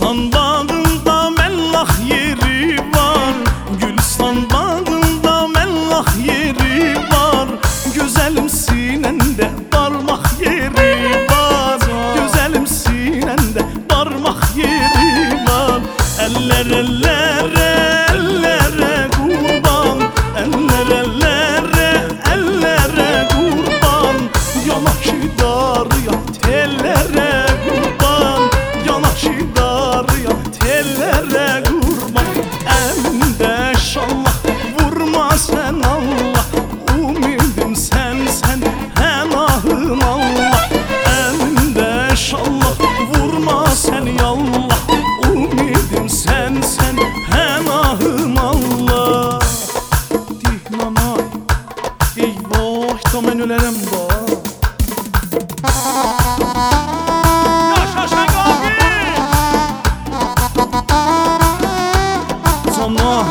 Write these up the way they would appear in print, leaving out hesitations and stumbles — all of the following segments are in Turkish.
Gülistan bağında mellah yeri var, Gülistan bağında mellah yeri var. Güzelim sinende parmak yeri var, güzelim sinende parmak yeri var. Eller ellere, ellere kurban, eller ellere, ellere kurban. Yanaşı darıya tellere kurban, yanaşı darıya tellere kurban. Elinde şallah vurma sen Allah, umidim sen henahım Allah. Elinde şallah vurma sen yallah, umidim sen henahım Allah. Dihnanay eyvah da men ölerim da. Yaşa Şengi abi. Sana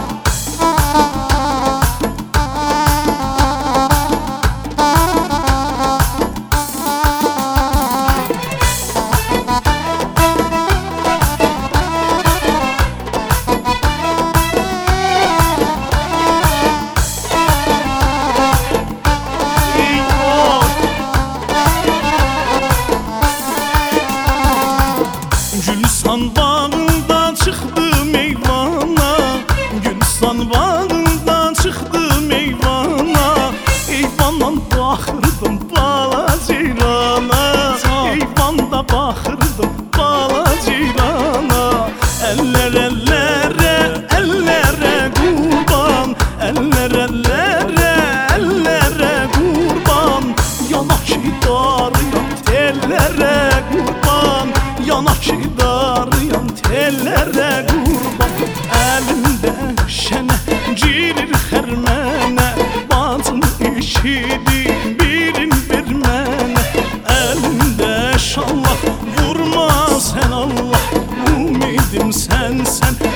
Gülistan bağında çıktım eyvana, Gülistan bağında çıktım eyvana. Eyvandan baxırdım bala cirana, eyvanda baxırdım bala cirana. Eller ellere, ellere kurban, eller ellere, ellere kurban. Yanaşı darıyan tellere kurban, yanaşı darıyan tellere kurban. Elimde şene cirir hermene, bacın işidi birin vermene. Elimde şallah vurma sen Allah, umidim sen